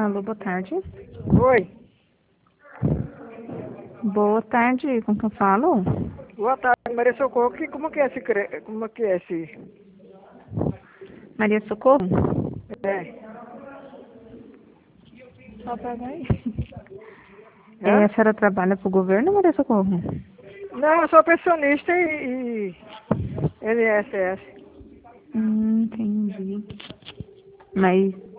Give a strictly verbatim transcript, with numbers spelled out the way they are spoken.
Alô, boa tarde. Oi, Boa tarde, com quem eu falo? boa tarde, Maria Socorro. Que, como que é esse, cre- como que é esse? Maria Socorro? É, Só pega aí. É, hã? a senhora trabalha pro governo, Maria Socorro? Não, eu sou pensionista e, e N S S. Hum, entendi. Mas